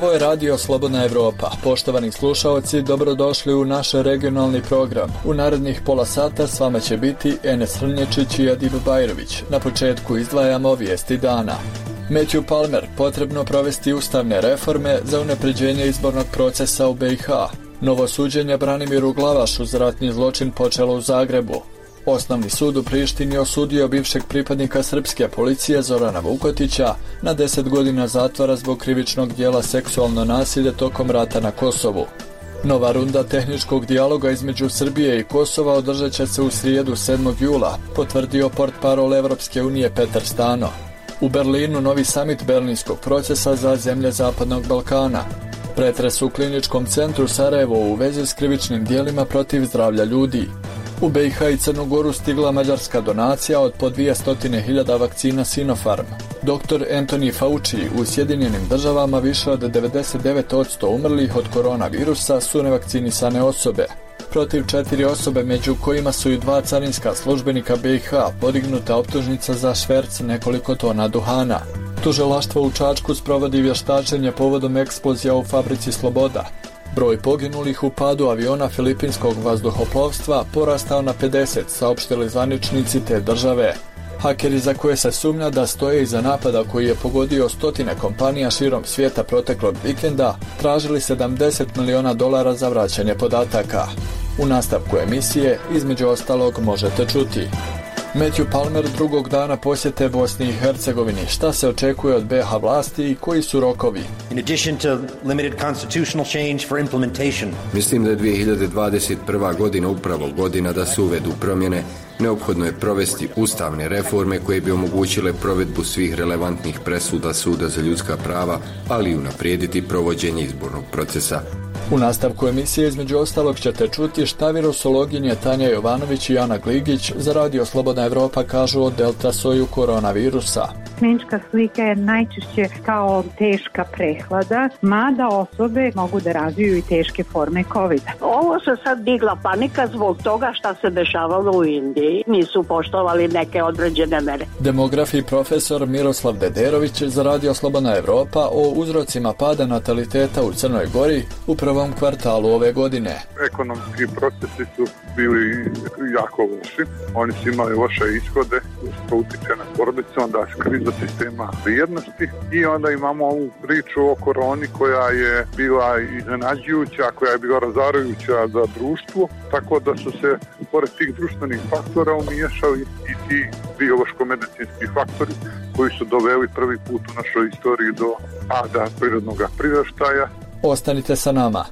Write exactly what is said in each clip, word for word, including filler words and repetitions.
Ovo je Radio Slobodna Evropa. Poštovani slušaoci, dobrodošli u naš regionalni program. U narednih pola sata s vama će biti Enes Hrnječić i Adil Bajrović. Na početku izdvajamo vijesti dana. Matthew Palmer, potrebno provesti ustavne reforme za unapređenje izbornog procesa u B i H. Novo suđenje Branimiru Glavašu za ratni zločin počelo u Zagrebu. Osnovni sud u Prištini osudio bivšeg pripadnika srpske policije Zorana Vukotića na deset godina zatvora zbog krivičnog djela seksualno nasilje tokom rata na Kosovu. Nova runda tehničkog dijaloga između Srbije i Kosova održat će se u srijedu sedmog jula, potvrdio portparol Evropske unije Petar Stano. U Berlinu novi samit berlinskog procesa za zemlje Zapadnog Balkana. Pretres u kliničkom centru Sarajevo u vezi s krivičnim djelima protiv zdravlja ljudi. U B i H i Crnu Goru stigla mađarska donacija od po dvjesto hiljada vakcina Sinopharm. doktor Anthony Fauci u Sjedinjenim državama više od devedeset devet posto umrlih od koronavirusa su nevakcinisane osobe. Protiv četiri osobe, među kojima su i dva carinska službenika B i H, podignuta optužnica za šverc nekoliko tona duhana. Tužilaštvo u Čačku sprovodi vještačenje povodom eksplozija u fabrici Sloboda. Broj poginulih u padu aviona filipinskog vazduhoplovstva porastao na pedeset, saopštili zvaničnici te države. Hakeri za koje se sumnja da stoje iza napada koji je pogodio stotine kompanija širom svijeta proteklog vikenda, tražili sedamdeset miliona dolara za vraćanje podataka. U nastavku emisije, između ostalog, možete čuti: Matthew Palmer drugog dana posjete Bosni i Hercegovini. Šta se očekuje od B i H vlasti i koji su rokovi? In addition to limited constitutional change for implementation. Mislim da je dvije hiljade dvadeset prva godina upravo godina da se uvedu promjene. Neophodno je provesti ustavne reforme koje bi omogućile provedbu svih relevantnih presuda Suda za ljudska prava, ali i unaprijediti provođenje izbornog procesa. U nastavku emisije između ostalog ćete čuti šta virusologinje Tanja Jovanović i Ana Gligić za Radio Slobodna Evropa kažu o delta soju koronavirusa. Klinička slika je najčešće kao teška prehlada, mada osobe mogu da razviju i teške forme kovida. Ovo se sad digla panika zbog toga šta se dešavalo u Indiji. Nisu poštovali neke određene mere. Demograf i profesor Miroslav Dederović za Radio Slobodna Evropa o uzrocima pada nataliteta u Crnoj Gori u prvom kvartalu ove godine. Ekonomski procesi su bili jako loši. Oni su imali loše ishode, što utiče na porodicu, onda kriza sistema vrijednosti i onda imamo ovu priču o koroni koja je bila iznenađujuća, koja je bila razarajuća za društvo, tako da su se pored tih društvenih faktora umiješali i ti biološko-medicinski faktori koji su doveli prvi put u našoj istoriji do pada prirodnog priraštaja. Ostanite sa nama.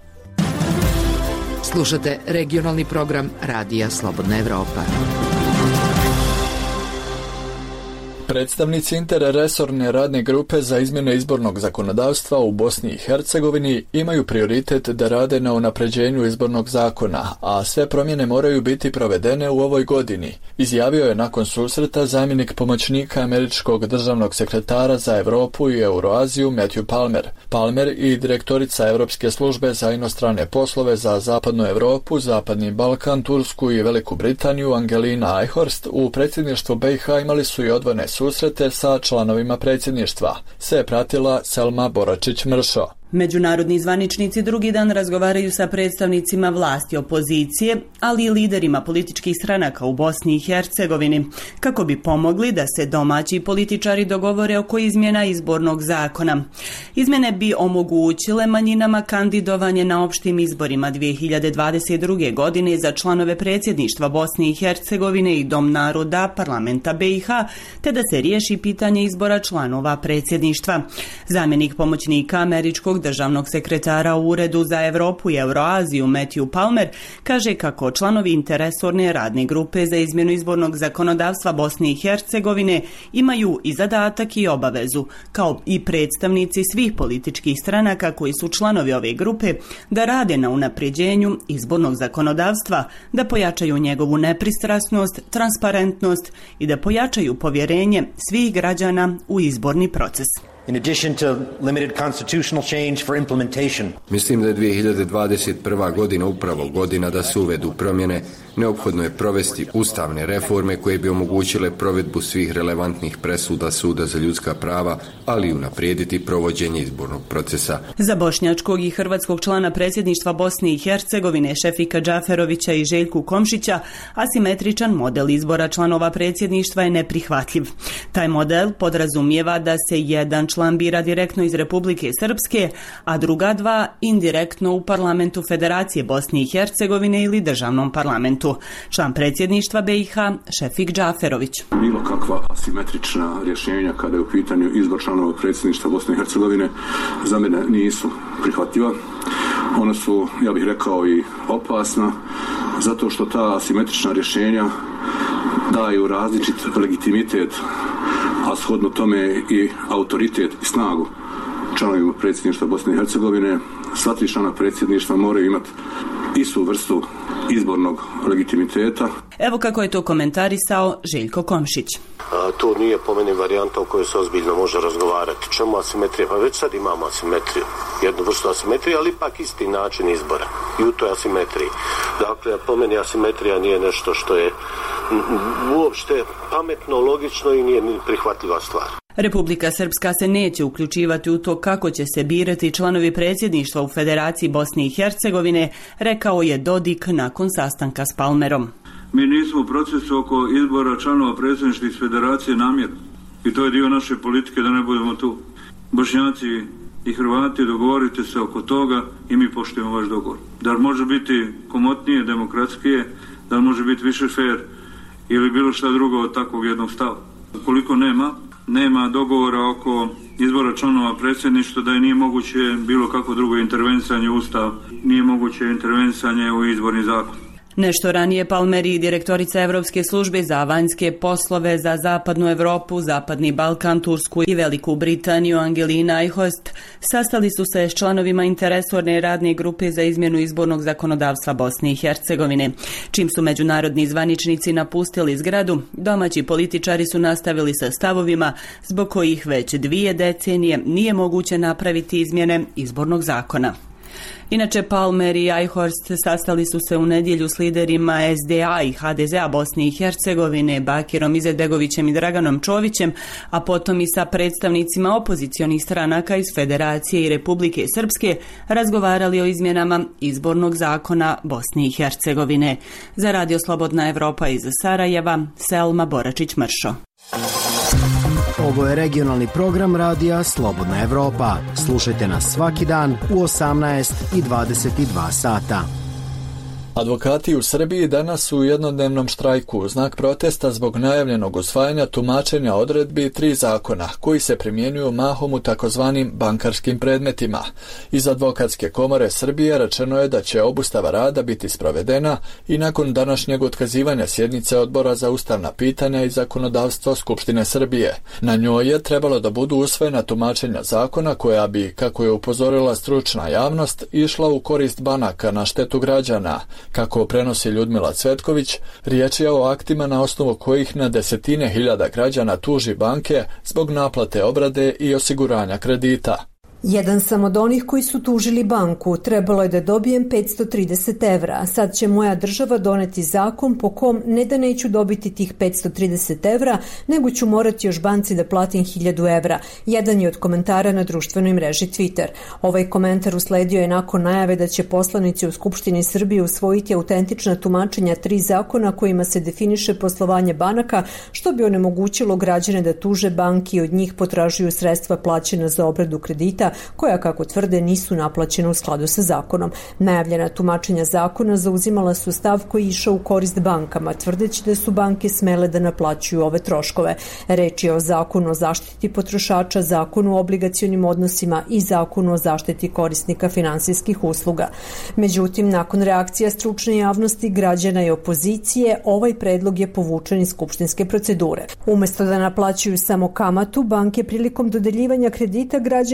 Slušate regionalni program Radija Slobodna Evropa. Predstavnici interresorne radne grupe za izmjene izbornog zakonodavstva u Bosni i Hercegovini imaju prioritet da rade na unapređenju izbornog zakona, a sve promjene moraju biti provedene u ovoj godini, izjavio je nakon susreta zamjenik pomoćnika američkog državnog sekretara za Europu i Euroaziju Matthew Palmer. Palmer i direktorica Europske službe za inostrane poslove za Zapadnu Europu, Zapadni Balkan, Tursku i Veliku Britaniju Angelina Eichhorst u predsjedništvu B i H imali su i odvojene susrete sa članovima predsjedništva. Sve je pratila Selma Boračić-Mršo. Međunarodni zvaničnici drugi dan razgovaraju sa predstavnicima vlasti opozicije, ali i liderima političkih stranaka u Bosni i Hercegovini, kako bi pomogli da se domaći političari dogovore oko izmjena izbornog zakona. Izmjene bi omogućile manjinama kandidovanje na opštim izborima dvije hiljade dvadeset druge. godine za članove predsjedništva Bosne i Hercegovine i Dom naroda parlamenta B i H, te da se riješi pitanje izbora članova predsjedništva. Zamjenik pomoćnika američkog državnog sekretara u Uredu za Europu i Euroaziju Matthew Palmer kaže kako članovi interresorne radne grupe za izmjenu izbornog zakonodavstva Bosne i Hercegovine imaju i zadatak i obavezu, kao i predstavnici svih političkih stranaka koji su članovi ove grupe, da rade na unapređenju izbornog zakonodavstva, da pojačaju njegovu nepristrasnost, transparentnost i da pojačaju povjerenje svih građana u izborni proces. in addition to limited constitutional change for implementation. Mislim da je dvije hiljade dvadeset prva godina upravo godina da se uvedu promjene. Neophodno je provesti ustavne reforme koje bi omogućile provedbu svih relevantnih presuda Suda za ljudska prava, ali i unaprijediti provođenje izbornog procesa. Za bošnjačkog i hrvatskog člana predsjedništva Bosne i Hercegovine Šefika Džaferovića i Željku Komšića asimetričan model izbora članova predsjedništva je neprihvatljiv. Taj model podrazumijeva da se jedan član bira direktno iz Republike Srpske, a druga dva indirektno u parlamentu Federacije Bosne i Hercegovine ili državnom parlamentu. Član predsjedništva B i H Šefik Džaferović. Bilo kakva asimetrična rješenja kada je u pitanju izbor članova predsjedništva Bosne i Hercegovine za mene nisu prihvatljiva. One su, ja bih rekao, i opasna, zato što ta asimetrična rješenja daju različit legitimitet, a shodno tome i autoritet i snagu članovima predsjedništva Bosne i Hercegovine. Sva tri člana predsjedništva moraju imati istu vrstu izbornog legitimiteta. Evo kako je to komentarisao Željko Komšić. A, to nije po meni varijanta o kojoj se ozbiljno može razgovarati. Čemu asimetrija? Pa već sad imamo asimetriju. Jednu vrstu asimetrije, ali ipak isti način izbora. I u toj asimetriji. Dakle, po meni asimetrija nije nešto što je uopšte pametno, logično i nije ni prihvatljiva stvar. Republika Srpska se neće uključivati u to kako će se birati članovi predsjedništva u Federaciji Bosne i Hercegovine, rekao je Dodik nakon sastanka s Palmerom. Mi nismo u procesu oko izbora članova predsjedništva iz Federacije namjerno. I to je dio naše politike da ne budemo tu. Bošnjaci i Hrvati, dogovorite se oko toga i mi poštujemo vaš dogovor. Da li može biti komotnije, demokratskije, da li može biti više fair ili bilo šta drugo od takvog jednog stava. Ukoliko nema, nema dogovora oko izbora članova predsjedništva, da je nije moguće bilo kako drugo intervencanje u Ustav, nije moguće intervencanje u izborni zakon. Nešto ranije Palmer i direktorica Europske službe za vanjske poslove za Zapadnu Europu, Zapadni Balkan, Tursku i Veliku Britaniju Angelina Eichhorst sastali su se s članovima interresorne radne grupe za izmjenu izbornog zakonodavstva Bosne i Hercegovine. Čim su međunarodni zvaničnici napustili zgradu, domaći političari su nastavili sa stavovima zbog kojih već dvije decenije nije moguće napraviti izmjene izbornog zakona. Inače, Palmer i Eichhorst sastali su se u nedjelju s liderima S D A i H D Z A Bosne i Hercegovine, Bakirom Izetbegovićem i Draganom Čovićem, a potom i sa predstavnicima opozicionih stranaka iz Federacije i Republike Srpske razgovarali o izmjenama izbornog zakona Bosne i Hercegovine. Za Radio Slobodna Evropa iz Sarajeva, Selma Boračić-Mršo. Ovo je regionalni program radija Slobodna Evropa. Slušajte nas svaki dan u osamnaest i dvadeset dva sata. Advokati u Srbiji danas su u jednodnevnom štrajku u znak protesta zbog najavljenog usvajanja tumačenja odredbi tri zakona koji se primjenjuju mahom u takozvanim bankarskim predmetima. Iz Advokatske komore Srbije rečeno je da će obustava rada biti sprovedena i nakon današnjeg otkazivanja sjednice Odbora za ustavna pitanja i zakonodavstvo Skupštine Srbije. Na njoj je trebalo da budu usvojena tumačenja zakona koja bi, kako je upozorila stručna javnost, išla u korist banaka na štetu građana. Kako prenosi Ljudmila Cvetković, riječ je o aktima na osnovu kojih na desetine hiljada građana tuži banke zbog naplate obrade i osiguranja kredita. Jedan sam od onih koji su tužili banku. Trebalo je da dobijem petsto trideset evra. Sad će moja država doneti zakon po kom ne da neću dobiti tih petsto trideset evra, nego ću morati još banci da platim hiljadu evra. Jedan je od komentara na društvenoj mreži Twitter. Ovaj komentar usledio je nakon najave da će poslanici u Skupštini Srbije usvojiti autentična tumačenja tri zakona kojima se definiše poslovanje banaka, što bi onemogućilo građane da tuže banki i od njih potražuju sredstva plaćena za obradu kredita, koja, kako tvrde, nisu naplaćena u skladu sa zakonom. Najavljena tumačenja zakona zauzimala su stav koji je išao u korist bankama, tvrdeći da su banke smele da naplaćuju ove troškove. Reč je o zakonu o zaštiti potrošača, zakonu o obligacionim odnosima i zakonu o zaštiti korisnika finansijskih usluga. Međutim, nakon reakcija stručne javnosti, građana i opozicije, ovaj predlog je povučen iz skupštinske procedure. Umesto da naplaćuju samo kamatu, banke prilikom dodeljivanja kredita građanima uzimaju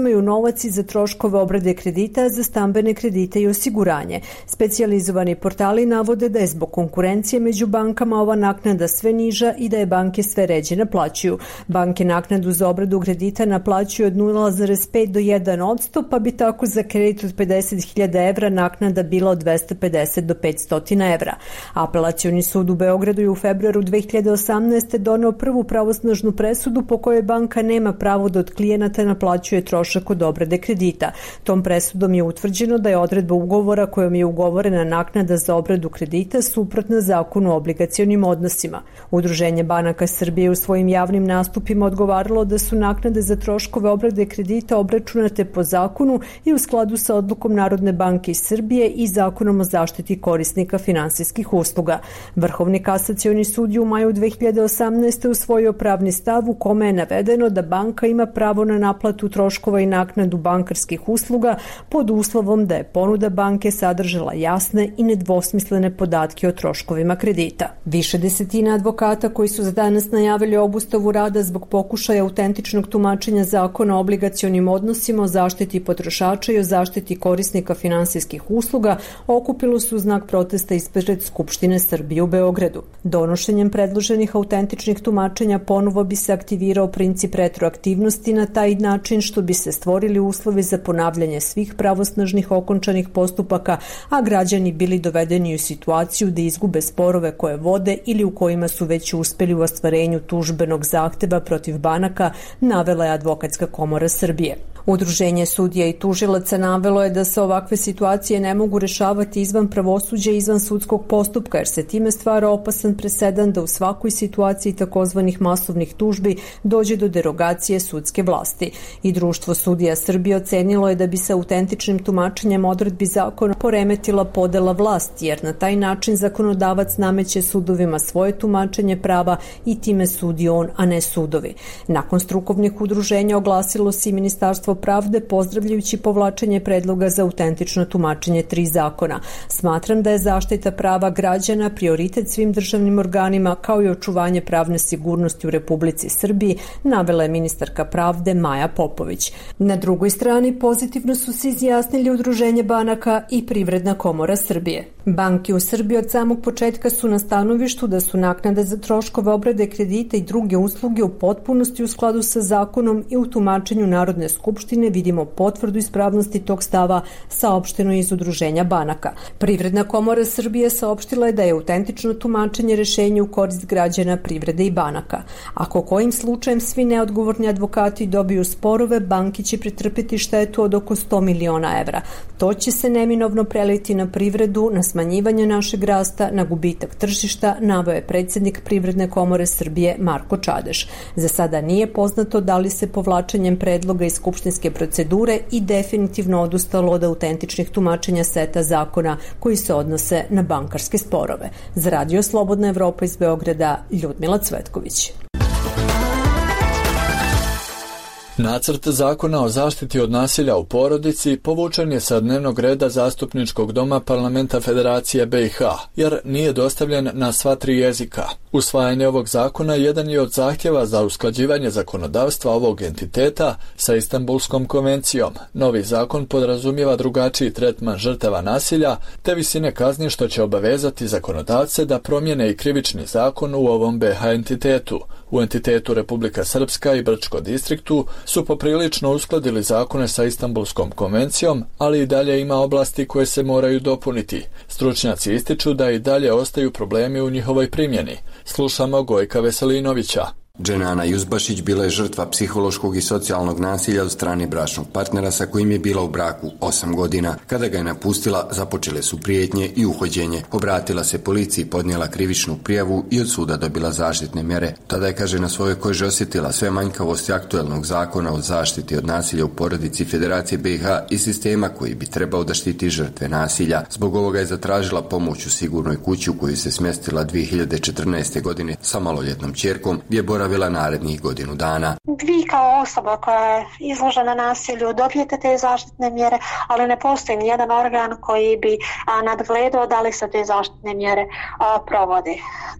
uzimaju novac za troškove obrade kredita za stambene kredite i osiguranje. Specijalizovani portali navode da je zbog konkurencije među bankama ova naknada sve niža i da je banke sve ređe naplaćuju. Banke naknadu za obradu kredita naplaćuju od nula zarez pet do jedan odsto, pa bi tako za kredit od pedeset hiljada evra naknada bila od dvesta pedeset do petsto evra. Apelacioni sud u Beogradu je u februaru dve hiljade osamnaeste. doneo prvu pravosnažnu presudu po kojoj banka nema pravo da od klijenata naplaćuje trošak od obrade kredita. Tom presudom je utvrđeno da je odredba ugovora kojom je ugovorena naknada za obradu kredita suprotna zakonu o obligacionim odnosima. Udruženje banaka Srbije u svojim javnim nastupima odgovaralo da su naknade za troškove obrade kredita obračunate po zakonu i u skladu sa odlukom Narodne banke Srbije i zakonom o zaštiti korisnika finansijskih usluga. Vrhovni kasacioni sud je u maju dve hiljade osamnaeste. usvojio pravni stav u kome je navedeno da banka ima pravo na naplatu troškova i naknadu bankarskih usluga pod uslovom da je ponuda banke sadržala jasne i nedvosmislene podatke o troškovima kredita. Više desetina advokata koji su za danas najavili obustavu rada zbog pokušaja autentičnog tumačenja zakona o obligacionim odnosima, o zaštiti potrošača i o zaštiti korisnika finansijskih usluga okupilo su znak protesta ispred Skupštine Srbije u Beogradu. Donošenjem predloženih autentičnih tumačenja ponovo bi se aktivirao princip retroaktivnosti na taj način što bi se stvorili uslovi za ponavljanje svih pravosnažnih okončanih postupaka, a građani bili dovedeni u situaciju da izgube sporove koje vode ili u kojima su već uspeli u ostvarenju tužbenog zahteva protiv banaka, navela je Advokatska komora Srbije. Udruženje sudija i tužilaca navelo je da se ovakve situacije ne mogu rešavati izvan pravosuđa i izvan sudskog postupka, jer se time stvara opasan presedan da u svakoj situaciji takozvanih masovnih tužbi dođe do derogacije sudske vlasti. I Društvo sudija Srbije ocenilo je da bi se autentičnim tumačenjem odredbi zakona poremetila podela vlasti, jer na taj način zakonodavac nameće sudovima svoje tumačenje prava i time sudi on, a ne sudovi. Nakon strukovnih udruženja oglasilo se i Ministarstvo pravde pozdravljajući povlačenje predloga za autentično tumačenje tri zakona. Smatram da je zaštita prava građana prioritet svim državnim organima kao i očuvanje pravne sigurnosti u Republici Srbiji, navela je ministarka pravde Maja Popović. Na drugoj strani pozitivno su se izjasnili Udruženje banaka i Privredna komora Srbije. Banke u Srbiji od samog početka su na stanovištu da su naknade za troškove obrade kredita i druge usluge u potpunosti u skladu sa zakonom i u tumačenju Narodne skupštine vidimo potvrdu ispravnosti tog stava, saopšteno iz Udruženja banaka. Privredna komora Srbije saopštila je da je autentično tumačenje rešenja u korist građana, privrede i banaka. Ako kojim slučajem svi neodgovorni advokati dobiju sporove, banki će pretrpeti štetu od oko sto miliona evra. To će se neminovno preliti na privredu, na smanjivanje našeg rasta, na gubitak tržišta, naveo je predsjednik Privredne komore Srbije Marko Čadeš. Za sada nije poznato da li se povlačenjem predloga iz skupštinske procedure i definitivno odustalo od autentičnih tumačenja seta zakona koji se odnose na bankarske sporove. Za Radio Slobodna Evropa iz Beograda, Ljudmila Cvetković. Nacrt zakona o zaštiti od nasilja u porodici povučen je sa dnevnog reda Zastupničkog doma Parlamenta Federacije B i H, jer nije dostavljen na sva tri jezika. Usvajanje ovog zakona jedan je od zahtjeva za usklađivanje zakonodavstva ovog entiteta sa Istanbulskom konvencijom. Novi zakon podrazumijeva drugačiji tretman žrtava nasilja te visine kazni, što će obavezati zakonodavce da promijene i krivični zakon u ovom B i H entitetu. U entitetu Republika Srpska i Brčko distriktu su poprilično uskladili zakone sa Istanbulskom konvencijom, ali i dalje ima oblasti koje se moraju dopuniti. Stručnjaci ističu da i dalje ostaju problemi u njihovoj primjeni. Slušamo Gojka Veselinovića. Dženana Juzbašić bila je žrtva psihološkog i socijalnog nasilja od strane bračnog partnera sa kojim je bila u braku osam godina. Kada ga je napustila, započele su prijetnje i uhođenje. Obratila se policiji, podnijela krivičnu prijavu i od suda dobila zaštitne mjere. Tada je, kaže, na svojoj koži osjetila sve manjkavosti aktuelnog zakona o zaštiti od nasilja u porodici Federacije B i H i sistema koji bi trebao da štiti žrtve nasilja. Zbog ovoga je zatražila pomoć u sigurnoj kući u koju se smjestila dvije hiljade četrnaeste. godine sa maloljetnom ćerkom, gdje je boravila narednih godinu dana. Vi kao osoba koja je izložena nasilju dobijete te zaštitne mjere, ali ne postoji ni jedan organ koji bi a, nadgledao da li se te zaštitne mjere a, provode.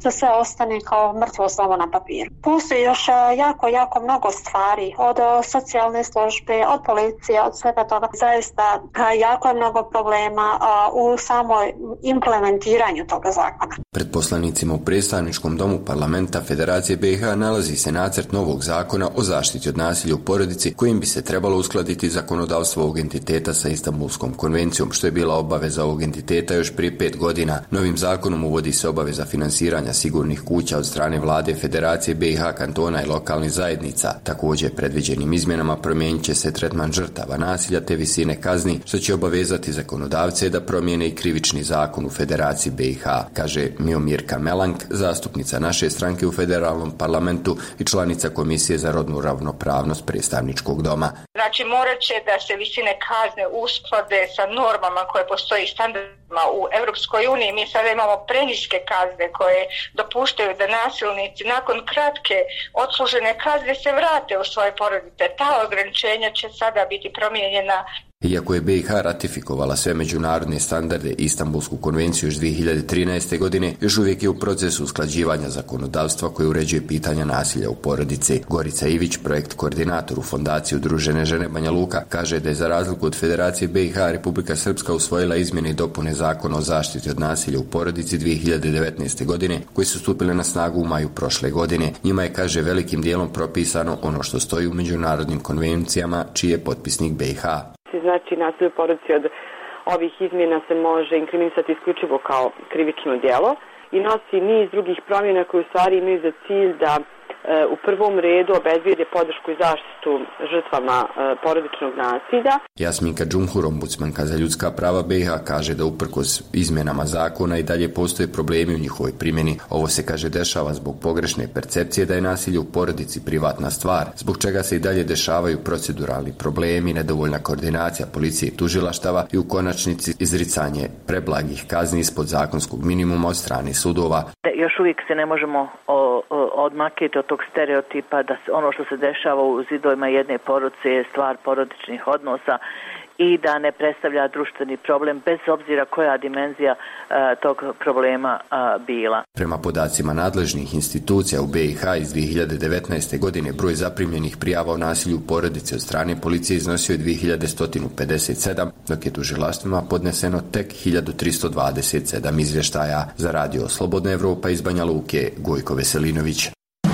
za sve ostane kao mrtvo slovo na papiru. Postoji još jako, jako mnogo stvari, od socijalne službe, od policije, od svega toga. Zaista jako je mnogo problema u samoj implementiranju toga zakona. Pred poslanicima u predstavničkom domu parlamenta Federacije B i H nalazi se nacrt novog zakona o zaštiti od nasilja u porodici kojim bi se trebalo uskladiti zakonodavstvo ovog entiteta sa Istanbulskom konvencijom, što je bila obaveza ovog entiteta još prije pet godina. Novim zakonom uvodi se obaveza finansiranja sigurnih kuća od strane vlade Federacije B i H, kantona i lokalnih zajednica. Također, predviđenim izmjenama promijenit će se tretman žrtava nasilja te visine kazni, što će obavezati zakonodavce da promijene i krivični zakon u Federaciji B i H, kaže Miomirka Melank, zastupnica naše stranke u federalnom parlamentu i članica Komisije za rodnu ravnopravnost predstavničkog doma. Znači, morat će da se visine kazne usklade sa normama koje postoji standardima u Europskoj uniji. Mi sada imamo preniske kazne koje dopuštaju da nasilnici nakon kratke odslužene kazne se vrate u svoje porodice. Ta ograničenja će sada biti promijenjena. Iako je B i H ratifikovala sve međunarodne standarde i Istanbulsku konvenciju još dvije hiljade trinaeste. godine, još uvijek je u procesu usklađivanja zakonodavstva koje uređuje pitanja nasilja u porodici. Gorica Ivić, projekt koordinator u Fondaciji Udružene žene Banja Luka, kaže da je za razliku od Federacije B i H Republika Srpska usvojila izmjene i dopune Zakona o zaštiti od nasilja u porodici dvije hiljade devetnaeste. godine, koji su stupile na snagu u maju prošle godine. Njima je, kaže, velikim dijelom propisano ono što stoji u međunarodnim konvencijama čiji je potpisnik B i H. Znači, nasilje u porodici od ovih izmjena se može inkriminisati isključivo kao krivično djelo i nosi niz drugih promjena koje u stvari imaju za cilj da u prvom redu obezbijede podršku i zaštitu žrtvama porodičnog nasilja. Jasminka Džumhur, ombudsmanka za ljudska prava B i H, kaže da uprkos izmjenama zakona i dalje postoje problemi u njihovoj primjeni. Ovo se, kaže, dešava zbog pogrešne percepcije da je nasilje u porodici privatna stvar, zbog čega se i dalje dešavaju proceduralni problemi, nedovoljna koordinacija policije i tužilaštava i u konačnici izricanje preblagih kazni ispod zakonskog minimuma od strane sudova. Još uvijek se ne možemo o, o, odmakiti od tog stereotipa da ono što se dešava u zidovima jedne porodice je stvar porodičnih odnosa i da ne predstavlja društveni problem bez obzira koja dimenzija a, tog problema a, bila. Prema podacima nadležnih institucija u B i H iz dvije hiljade devetnaeste. godine broj zaprimljenih prijava o nasilju u porodici od strane policije iznosio je dvije hiljade sto pedeset sedam, dok je tužilaštvima podneseno tek hiljadu tristo dvadeset sedam izvještaja. Za radio Slobodna Evropa iz Banja Luke, Gojko Veselinović.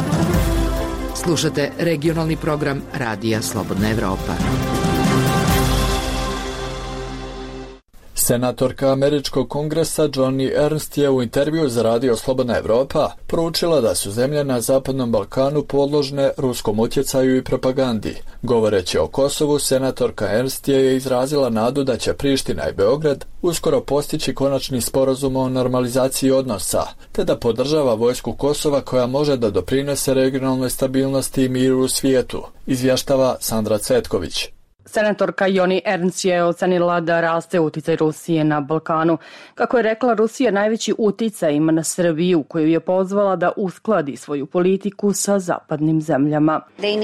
Slušate regionalni program Radija Slobodna Evropa. Senatorka Američkog kongresa Joni Ernst je u intervju za Radio Slobodna Evropa poručila da su zemlje na Zapadnom Balkanu podložne ruskom utjecaju i propagandi. Govoreći o Kosovu, senatorka Ernst je izrazila nadu da će Priština i Beograd uskoro postići konačni sporazum o normalizaciji odnosa, te da podržava vojsku Kosova koja može da doprinese regionalnoj stabilnosti i miru u svijetu, izvještava Sandra Cvetković. Senatorka Joni Ernst je ocenila da raste uticaj Rusije na Balkanu. Kako je rekla, Rusija najveći uticaj ima na Srbiju, koju je pozvala da uskladi svoju politiku sa zapadnim zemljama.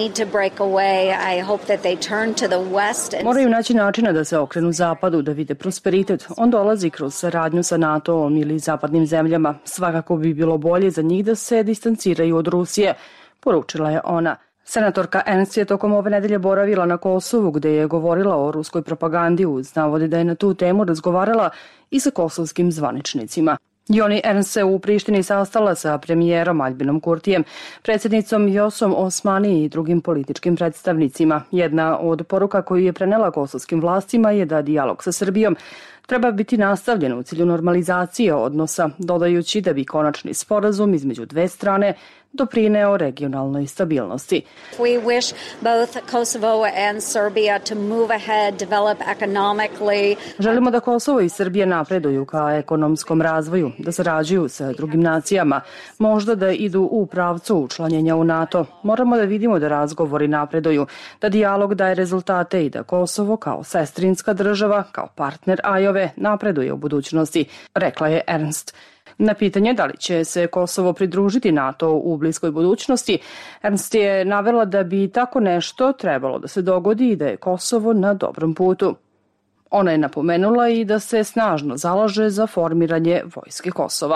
Moraju naći načina da se okrenu zapadu, da vide prosperitet. On dolazi kroz saradnju sa NATO-om ili zapadnim zemljama. Svakako bi bilo bolje za njih da se distanciraju od Rusije, poručila je ona. Senatorka Ernst je tokom ove nedelje boravila na Kosovu, gde je govorila o ruskoj propagandi, uz navode da je na tu temu razgovarala i sa kosovskim zvaničnicima. Joni Ernst se u Prištini sastala sa premijerom Aljbinom Kurtijem, predsjednicom Vjosom Osmani i drugim političkim predstavnicima. Jedna od poruka koju je prenela kosovskim vlastima je da dijalog sa Srbijom treba biti nastavljen u cilju normalizacije odnosa, dodajući da bi konačni sporazum između dve strane doprineo regionalnoj stabilnosti. We wish both Kosovo and Serbia to move ahead, develop economically. Želimo da Kosovo i Srbija napreduju ka ekonomskom razvoju, da sarađuju sa drugim nacijama, možda da idu u pravcu učlanjenja u NATO. Moramo da vidimo da razgovori napreduju, da dijalog daje rezultate i da Kosovo kao sestrinska država, kao partner Ajove, napreduje u budućnosti, rekla je Ernst. Na pitanje da li će se Kosovo pridružiti NATO u bliskoj budućnosti, Ernst je navela da bi tako nešto trebalo da se dogodi i da je Kosovo na dobrom putu. Ona je napomenula i da se snažno zalaže za formiranje vojske Kosova.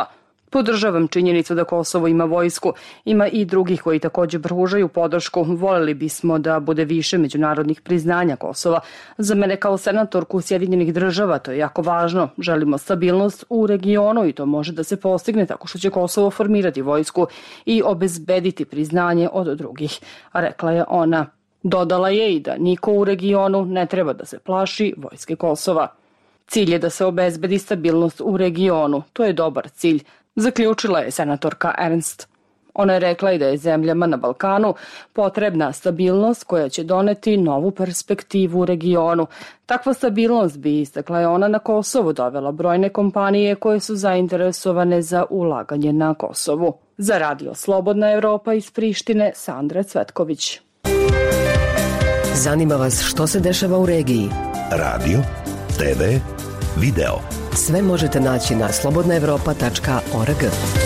Podržavam činjenicu da Kosovo ima vojsku. Ima i drugih koji također pružaju podršku. Voljeli bismo da bude više međunarodnih priznanja Kosova. Za mene kao senatorku Sjedinjenih država to je jako važno. Želimo stabilnost u regionu i to može da se postigne tako što će Kosovo formirati vojsku i obezbediti priznanje od drugih, rekla je ona. Dodala je i da niko u regionu ne treba da se plaši vojske Kosova. Cilj je da se obezbedi stabilnost u regionu. To je dobar cilj, zaključila je senatorka Ernst. Ona je rekla i da je zemljama na Balkanu potrebna stabilnost koja će doneti novu perspektivu u regionu. Takva stabilnost bi, istakla je ona, na Kosovu dovela brojne kompanije koje su zainteresovane za ulaganje na Kosovu. Za Radio Slobodna Evropa iz Prištine, Sandra Cvetković. Zanima vas što se dešava u regiji? Radio, te ve, video. Sve možete naći na slobodna evropa tačka org.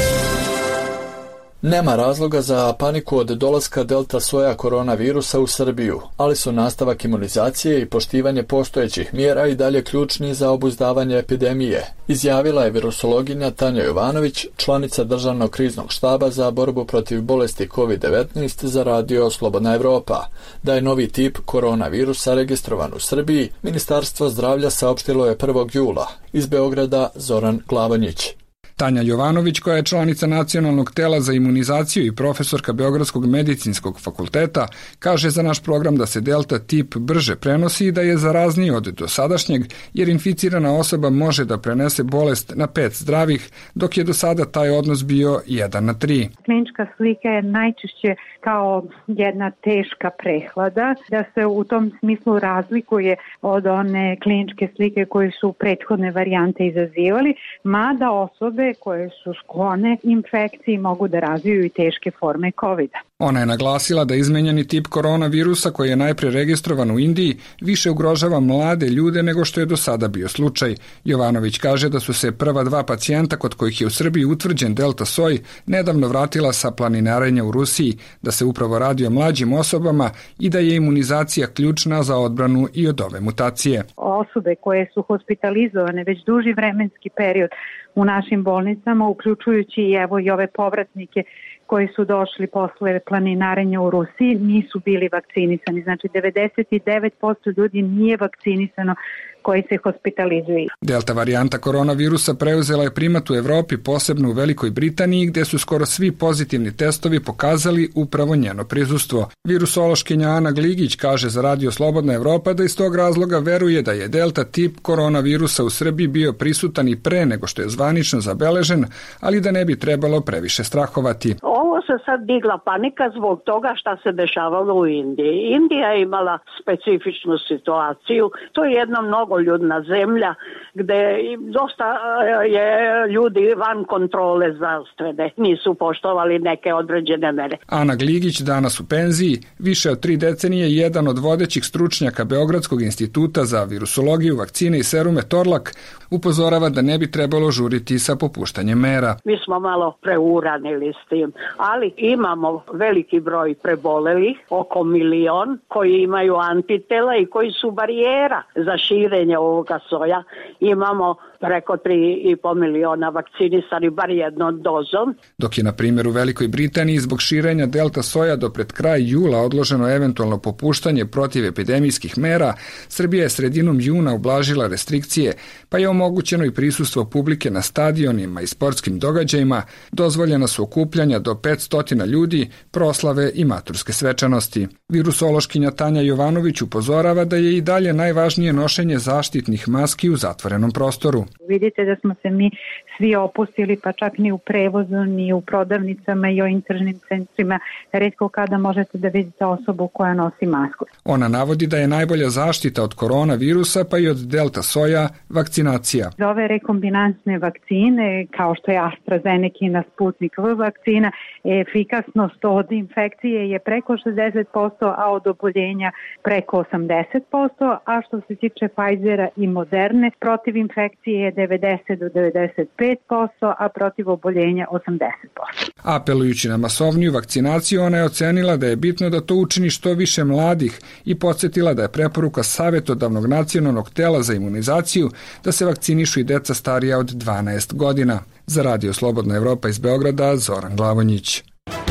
Nema razloga za paniku od dolaska delta soja koronavirusa u Srbiju, ali su nastavak imunizacije i poštivanje postojećih mjera i dalje ključni za obuzdavanje epidemije, izjavila je virusologinja Tanja Jovanović, članica Državnog kriznog štaba za borbu protiv bolesti kovid devetnaest za Radio Slobodna Evropa. Da je novi tip koronavirusa registrovan u Srbiji, Ministarstvo zdravlja saopštilo je prvog jula. Iz Beograda Zoran Glavonjić. Tanja Jovanović, koja je članica Nacionalnog tela za imunizaciju i profesorka Beogradskog medicinskog fakulteta, kaže za naš program da se delta tip brže prenosi i da je zarazniji od dosadašnjeg, jer inficirana osoba može da prenese bolest na pet zdravih, dok je do sada taj odnos bio jedan na tri. Klinička slika je najčešće kao jedna teška prehlada, da se u tom smislu razlikuje od one kliničke slike koje su prethodne varijante izazivali, mada osobe koje su sklone infekciji mogu da razviju i teške forme kovida. Ona je naglasila da izmenjeni tip koronavirusa koji je najpre registrovan u Indiji više ugrožava mlade ljude nego što je do sada bio slučaj. Jovanović kaže da su se prva dva pacijenta kod kojih je u Srbiji utvrđen delta soj nedavno vratila sa planinarenja u Rusiji, da se upravo radi o mlađim osobama i da je imunizacija ključna za odbranu i od ove mutacije. Osobe koje su hospitalizovane već duži vremenski period u našim bolnicama, uključujući i evo i ove povratnike koji su došli posle planinarenja u Rusiji, nisu bili vakcinisani. Znači devedeset devet posto ljudi nije vakcinisano koji se hospitalizuju. Delta varijanta koronavirusa preuzela je primat u Evropi, posebno u Velikoj Britaniji, gde su skoro svi pozitivni testovi pokazali upravo njeno prisustvo. Virusološkinja Ana Gligić kaže za Radio Slobodna Evropa da iz tog razloga veruje da je delta tip koronavirusa u Srbiji bio prisutan i pre nego što je zvanično zabeležen, ali da ne bi trebalo previše strahovati. Ovo se sad digla panika zbog toga šta se dešavalo u Indiji. Indija je imala specifičnu situaciju. To je jedna mnogo ljudna zemlja gde dosta je ljudi van kontrole zdravstvene. Nisu poštovali neke određene mere. Ana Gligić, danas u penziji, više od tri decenije jedan od vodećih stručnjaka Beogradskog instituta za virusologiju, vakcine i serume Torlak, upozorava da ne bi trebalo žuriti sa popuštanjem mera. Mi smo malo preuranili s tim, ali imamo veliki broj prebolelih, oko milion, koji imaju antitela i koji su barijera za širenje ovoga soja. Imamo preko tri i po miliona vakcinisani bar jednom dozom. Dok je, na primjer, u Velikoj Britaniji zbog širenja delta soja do pred kraj jula odloženo eventualno popuštanje protiv epidemijskih mera, Srbija je sredinom juna ublažila restrikcije, pa je omogućeno i prisustvo publike na stadionima i sportskim događajima, dozvoljena su okupljanja do petsto ljudi, proslave i maturske svečanosti. Virusološkinja Tanja Jovanović upozorava da je i dalje najvažnije nošenje zaštitnih maski u zatvorenom prostoru. Vidite da smo se mi svi opustili, pa čak ni u prevozu, ni u prodavnicama i o intržnim centrima. Retko kada možete da vidite osobu koja nosi masku. Ona navodi da je najbolja zaštita od koronavirusa pa i od delta soja vakcinacija. Za ove rekombinansne vakcine, kao što je AstraZeneca, Sputnik V vakcina, efikasnost od infekcije je preko šezdeset posto, a od oboljenja preko osamdeset posto, a što se tiče Pfizera i Moderne, protiv infekcije je devedeset do devedeset pet posto, a protiv oboljenja osamdeset posto. Apelujući na masovniju vakcinaciju, ona je ocenila da je bitno da to učini što više mladih i podsjetila da je preporuka Savjetodavnog nacionalnog tela za imunizaciju da se vakcinišu i deca starija od dvanaest godina. Za Radio Slobodna Evropa iz Beograda, Zoran Glavonjić.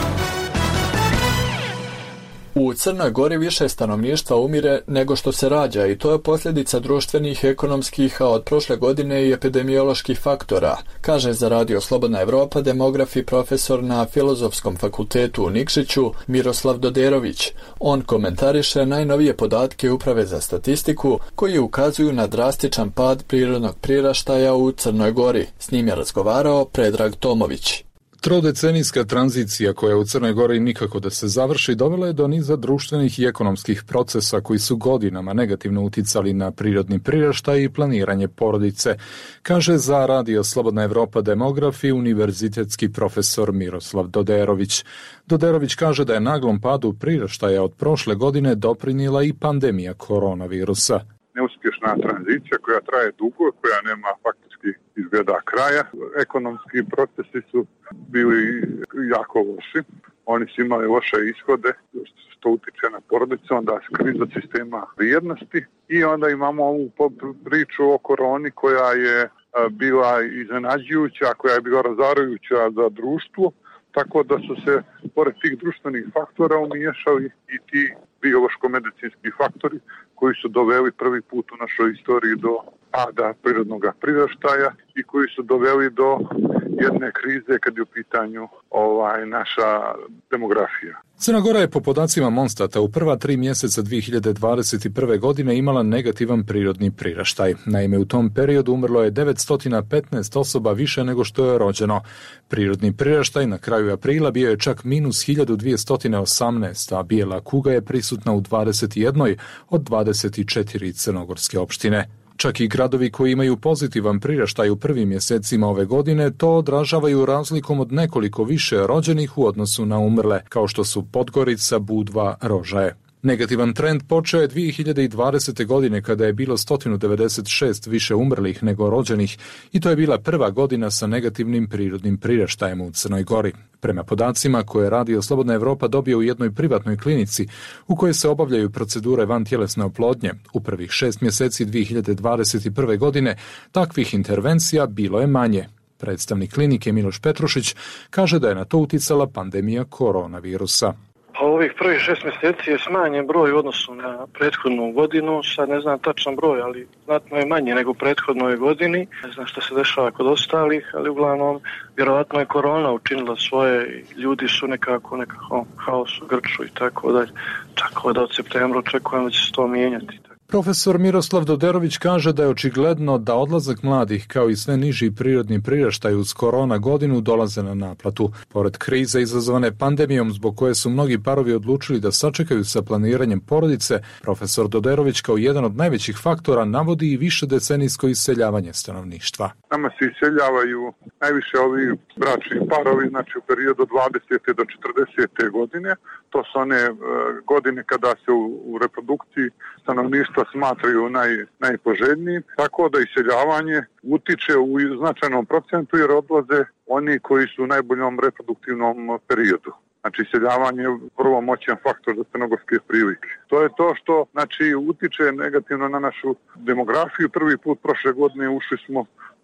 U Crnoj Gori više stanovništva umire nego što se rađa i to je posljedica društvenih, ekonomskih, a od prošle godine i epidemioloških faktora, kaže za Radio Slobodna Evropa demograf i profesor na Filozofskom fakultetu u Nikšiću Miroslav Doderović. On komentariše najnovije podatke Uprave za statistiku koji ukazuju na drastičan pad prirodnog priraštaja u Crnoj Gori. S njim je razgovarao Predrag Tomović. Trodecenijska tranzicija koja u Crnoj Gori nikako da se završi dovela je do niza društvenih i ekonomskih procesa koji su godinama negativno uticali na prirodni priraštaj i planiranje porodice, kaže za Radio Slobodna Evropa demograf i univerzitetski profesor Miroslav Doderović. Doderović kaže da je naglom padu priraštaja od prošle godine doprinijela i pandemija koronavirusa. Neuspješna tranzicija koja traje dugo, koja nema faktički izgleda kraja. Ekonomski procesi su bili jako loši. Oni su imali loše ishode, što utiče na porodicu, onda kriza sistema vrijednosti. I onda imamo ovu priču o koroni koja je bila iznenađujuća, koja je bila razarajuća za društvo. Tako da su se, pored tih društvenih faktora, umiješali i ti biološko-medicinski faktori koji su doveli prvi put u našoj istoriji do pada prirodnog priraštaja i koji su doveli do jedne krize kad je u pitanju ovaj, naša demografija. Crna Gora je po podacima Monstata u prva tri mjeseca dvije hiljade dvadeset prve. godine imala negativan prirodni priraštaj. Naime, u tom periodu umrlo je devetsto petnaest osoba više nego što je rođeno. Prirodni priraštaj na kraju aprila bio je čak minus hiljadu dvjesto osamnaest, a bijela kuga je prisutna u dvadeset jednoj od dvadeset četiri crnogorske opštine. Čak i gradovi koji imaju pozitivan priraštaj u prvim mjesecima ove godine to odražavaju razlikom od nekoliko više rođenih u odnosu na umrle, kao što su Podgorica, Budva, Rožaje. Negativan trend počeo je dvije hiljade dvadesete. godine kada je bilo sto devedeset šest više umrlih nego rođenih i to je bila prva godina sa negativnim prirodnim priraštajem u Crnoj Gori. Prema podacima koje Radio Slobodna Evropa dobio u jednoj privatnoj klinici u kojoj se obavljaju procedure vantjelesne oplodnje, u prvih šest mjeseci dvije hiljade dvadeset prve. godine takvih intervencija bilo je manje. Predstavnik klinike Miloš Petrušić kaže da je na to uticala pandemija koronavirusa. Pa ovih prvih šest mjeseci je smanjen broj u odnosu na prethodnu godinu, sad ne znam tačan broj, ali znatno je manje nego u prethodnoj godini. Ne znam što se dešava kod ostalih, ali uglavnom vjerovatno je korona učinila svoje, ljudi su nekako nekako haos u grču i tako dalje. Tako da od septembra očekujem da će se to mijenjati. Profesor Miroslav Doderović kaže da je očigledno da odlazak mladih kao i sve niži prirodni priraštaj uz korona godinu dolaze na naplatu. Pored krize izazvane pandemijom zbog koje su mnogi parovi odlučili da sačekaju sa planiranjem porodice, profesor Doderović kao jedan od najvećih faktora navodi i više decenijsko iseljavanje stanovništva. Nama se iseljavaju najviše ovi bračni parovi, znači u periodu dvadesete do četrdesete. godine. To su one e, godine kada se u, u reprodukciji stanovništva smatraju naj, najpoželjnijim, tako da iseljavanje utiče u značajnom procentu jer odlaze oni koji su u najboljom reproduktivnom periodu. Znači, iseljavanje je prvo moćan faktor za crnogorske prilike. To je to što znači, utiče negativno na našu demografiju. Prvi put prošle godine ušli smo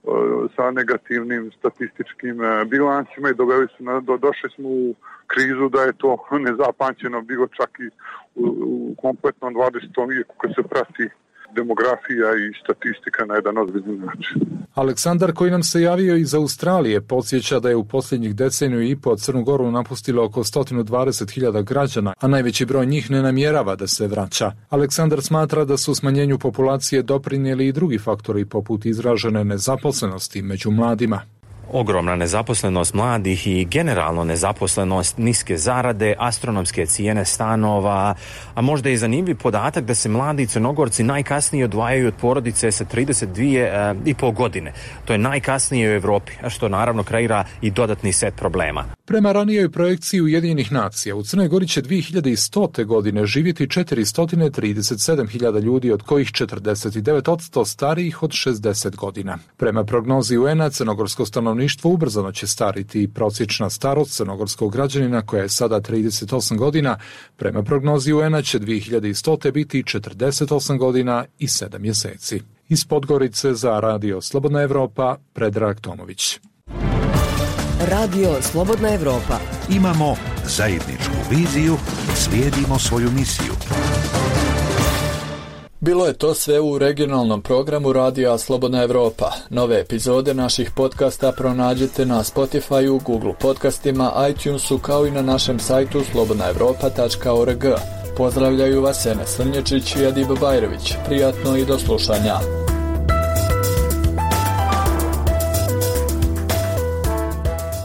sa negativnim statističkim bilancima i doveli smo, do, došli smo u krizu da je to nezapamćeno bilo čak i u, u kompletnom dvadesetom vijeku kad se prati demografija i statistika na jedan ozbiljan način. Aleksandar, koji nam se javio iz Australije, podsjeća da je u posljednjih deceniju i po Crnu Goru napustilo oko sto dvadeset hiljada građana, a najveći broj njih ne namjerava da se vraća. Aleksandar smatra da su smanjenju populacije doprinijeli i drugi faktori poput izražene nezaposlenosti među mladima. ogromna nezaposlenost mladih i generalno nezaposlenost, niske zarade, astronomske cijene stanova, a možda je zanimljiv podatak da se mladi Crnogorci najkasnije odvajaju od porodice sa trideset dvije i pol godine. To je najkasnije u Evropi, a što naravno kreira i dodatni set problema. Prema ranijoj projekciji Ujedinjenih nacija, u Crnoj Gori će dvije hiljade stote. godine živjeti četiristo trideset sedam hiljada ljudi, od kojih četrdeset devet posto starijih od šezdeset godina. Prema prognozi U N-a, crnogorsko stanovništvo ubrzano će stariti i prosječna starost crnogorskog građanina, koja je sada trideset osam godina, prema prognozi U N-a će dvije hiljade stote. biti četrdeset osam godina i sedam mjeseci. Iz Podgorice za Radio Slobodna Evropa, Predrag Tomović. Radio Slobodna Evropa. Imamo zajedničku viziju, slijedimo svoju misiju. Bilo je to sve u regionalnom programu Radija Slobodna Evropa. Nove epizode naših podcasta pronađete na Spotifyu, Google podcastima, iTunesu, kao i na našem sajtu slobodna evropa tačka org. Pozdravljaju vas Enes Hrnječić i Adib Bajrović. Prijatno i do slušanja.